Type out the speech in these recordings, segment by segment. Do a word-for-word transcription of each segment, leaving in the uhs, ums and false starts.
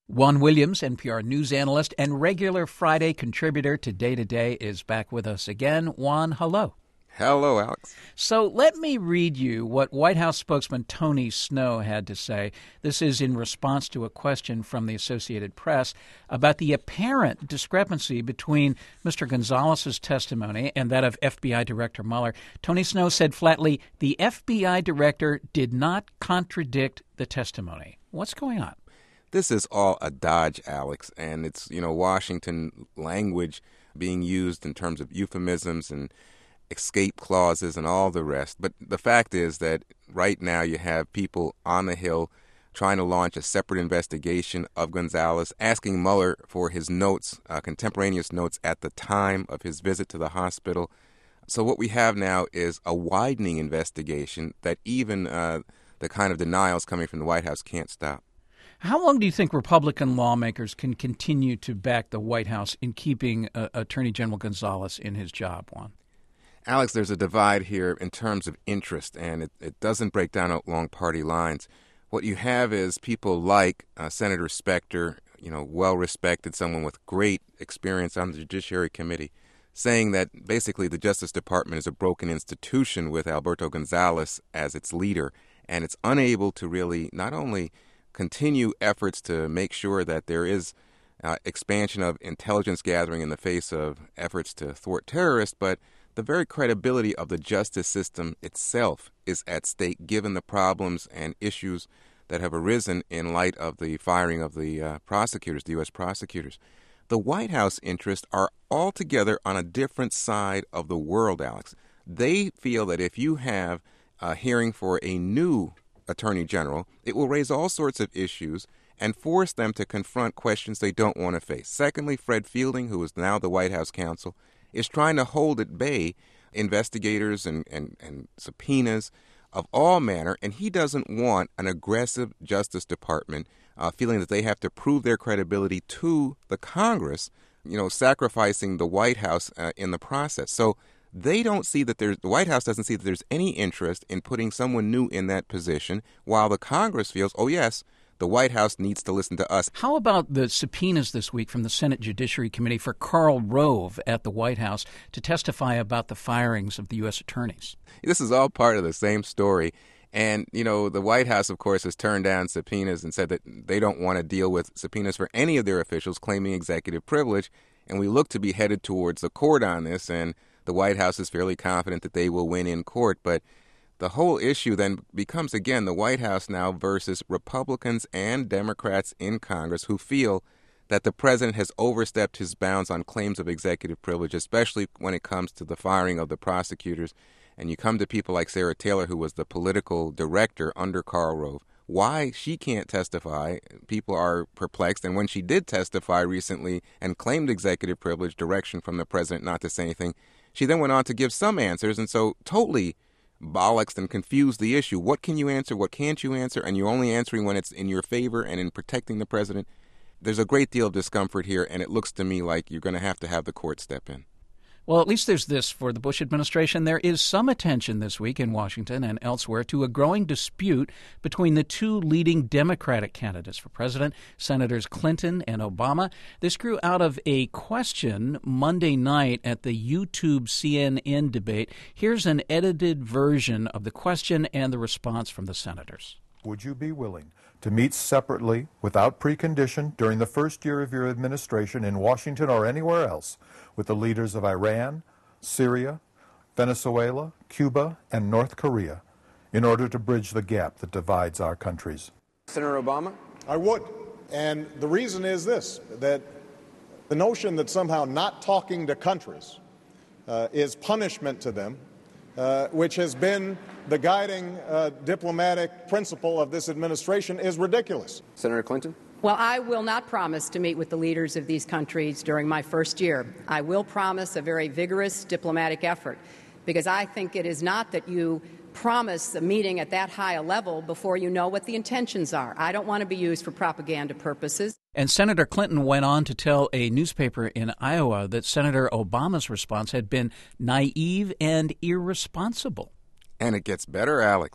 Juan Williams, N P R news analyst and regular Friday contributor to Day to Day, is back with us again. Juan, hello. Hello, Alex. So let me read you what White House spokesman Tony Snow had to say. This is in response to a question from the Associated Press about the apparent discrepancy between Mister Gonzalez's testimony and that of F B I Director Mueller. Tony Snow said flatly, the F B I director did not contradict the testimony. What's going on? This is all a dodge, Alex, and it's, you know, Washington language being used in terms of euphemisms and escape clauses and all the rest. But the fact is that right now you have people on the Hill trying to launch a separate investigation of Gonzalez, asking Mueller for his notes, uh, contemporaneous notes at the time of his visit to the hospital. So what we have now is a widening investigation that even uh, the kind of denials coming from the White House can't stop. How long do you think Republican lawmakers can continue to back the White House in keeping uh, Attorney General Gonzalez in his job, Juan? Alex, there's a divide here in terms of interest, and it, it doesn't break down along party lines. What you have is people like uh, Senator Specter, you know, well-respected, someone with great experience on the Judiciary Committee, saying that basically the Justice Department is a broken institution with Alberto Gonzalez as its leader, and it's unable to really not only continue efforts to make sure that there is uh, expansion of intelligence gathering in the face of efforts to thwart terrorists, but the very credibility of the justice system itself is at stake given the problems and issues that have arisen in light of the firing of the uh, prosecutors, the U S prosecutors. The White House interests are altogether on a different side of the world, Alex. They feel that if you have a hearing for a new Attorney General, it will raise all sorts of issues and force them to confront questions they don't want to face. Secondly, Fred Fielding, who is now the White House counsel, is trying to hold at bay investigators and, and, and subpoenas of all manner, and he doesn't want an aggressive Justice Department uh, feeling that they have to prove their credibility to the Congress, you know, sacrificing the White House uh, in the process. So they don't see that there's, the White House doesn't see that there's any interest in putting someone new in that position, while the Congress feels, oh yes, the White House needs to listen to us. How about the subpoenas this week from the Senate Judiciary Committee for Karl Rove at the White House to testify about the firings of the U S attorneys? This is all part of the same story. And, you know, the White House, of course, has turned down subpoenas and said that they don't want to deal with subpoenas for any of their officials claiming executive privilege. And we look to be headed towards the court on this, and the White House is fairly confident that they will win in court. But the whole issue then becomes, again, the White House now versus Republicans and Democrats in Congress who feel that the president has overstepped his bounds on claims of executive privilege, especially when it comes to the firing of the prosecutors. And you come to people like Sarah Taylor, who was the political director under Karl Rove. Why she can't testify, people are perplexed. And when she did testify recently and claimed executive privilege, direction from the president not to say anything, she then went on to give some answers, and so totally bollocksed and confused the issue. What can you answer? What can't you answer? And you're only answering when it's in your favor and in protecting the president. There's a great deal of discomfort here, and it looks to me like you're going to have to have the court step in. Well, at least there's this for the Bush administration. There is some attention this week in Washington and elsewhere to a growing dispute between the two leading Democratic candidates for president, Senators Clinton and Obama. This grew out of a question Monday night at the YouTube C N N debate. Here's an edited version of the question and the response from the senators. Would you be willing to meet separately, without precondition, during the first year of your administration in Washington or anywhere else, with the leaders of Iran, Syria, Venezuela, Cuba, and North Korea, in order to bridge the gap that divides our countries? Senator Obama? I would. And the reason is this, that the notion that somehow not talking to countries uh, is punishment to them, uh, which has been the guiding uh, diplomatic principle of this administration, is ridiculous. Senator Clinton? Well, I will not promise to meet with the leaders of these countries during my first year. I will promise a very vigorous diplomatic effort, because I think it is not that you promise a meeting at that high a level before you know what the intentions are. I don't want to be used for propaganda purposes. And Senator Clinton went on to tell a newspaper in Iowa that Senator Obama's response had been naive and irresponsible. And it gets better, Alex.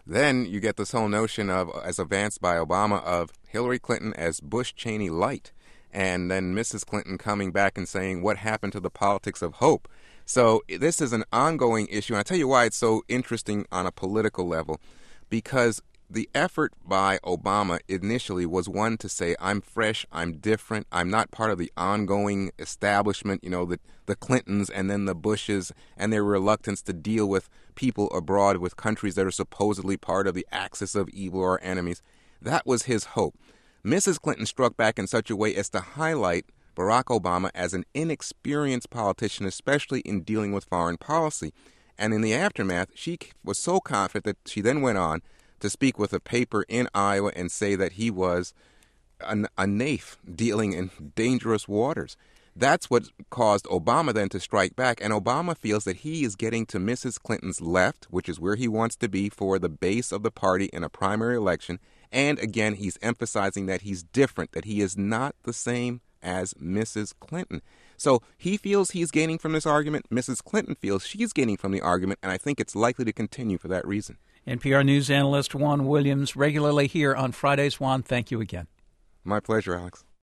Then you get this whole notion of, as advanced by Obama, of Hillary Clinton as Bush Cheney light, and then Missus Clinton coming back and saying, what happened to the politics of hope? So this is an ongoing issue, and I'll tell you why it's so interesting on a political level, because the effort by Obama initially was one to say, I'm fresh, I'm different, I'm not part of the ongoing establishment, you know, the, the Clintons and then the Bushes and their reluctance to deal with people abroad, with countries that are supposedly part of the axis of evil or enemies. That was his hope. Missus Clinton struck back in such a way as to highlight Barack Obama as an inexperienced politician, especially in dealing with foreign policy. And in the aftermath, she was so confident that she then went on to speak with a paper in Iowa and say that he was a, a naif dealing in dangerous waters. That's what caused Obama then to strike back, and Obama feels that he is getting to Missus Clinton's left, which is where he wants to be for the base of the party in a primary election, and again, he's emphasizing that he's different, that he is not the same as Missus Clinton. So he feels he's gaining from this argument, Missus Clinton feels she's gaining from the argument, and I think it's likely to continue for that reason. N P R News analyst Juan Williams, regularly here on Fridays. Juan, thank you again. My pleasure, Alex.